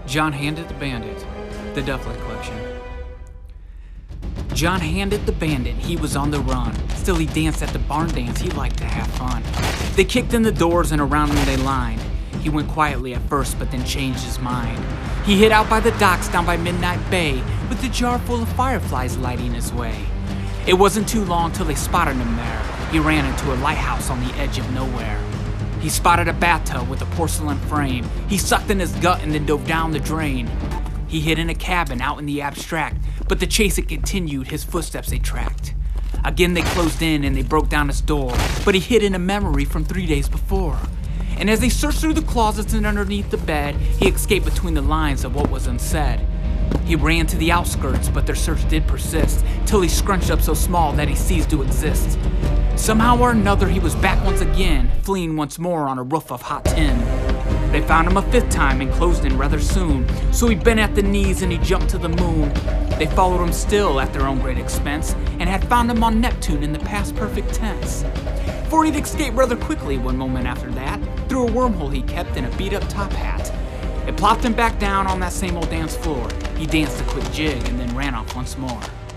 John Handed the Bandit, The Dufflet Collection. John Handed the Bandit, he was on the run. Still he danced at the barn dance, he liked to have fun. They kicked in the doors and around him they lined. He went quietly at first, but then changed his mind. He hid out by the docks down by Midnight Bay, with a jar full of fireflies lighting his way. It wasn't too long till they spotted him there. He ran into a lighthouse on the edge of nowhere. He spotted a bathtub with a porcelain frame. He sucked in his gut and then dove down the drain. He hid in a cabin out in the abstract, but the chase it continued, his footsteps they tracked. Again they closed in and they broke down his door, but he hid in a memory from 3 days before. And as they searched through the closets and underneath the bed, he escaped between the lines of what was unsaid. He ran to the outskirts, but their search did persist, till he scrunched up so small that he ceased to exist. Somehow or another he was back once again, fleeing once more on a roof of hot tin. They found him a fifth time and closed in rather soon, so he bent at the knees and he jumped to the moon. They followed him still at their own great expense, and had found him on Neptune in the past perfect tense. For he'd escaped rather quickly one moment after that, through a wormhole he kept in a beat-up top hat. It plopped him back down on that same old dance floor. He danced a quick jig and then ran off once more.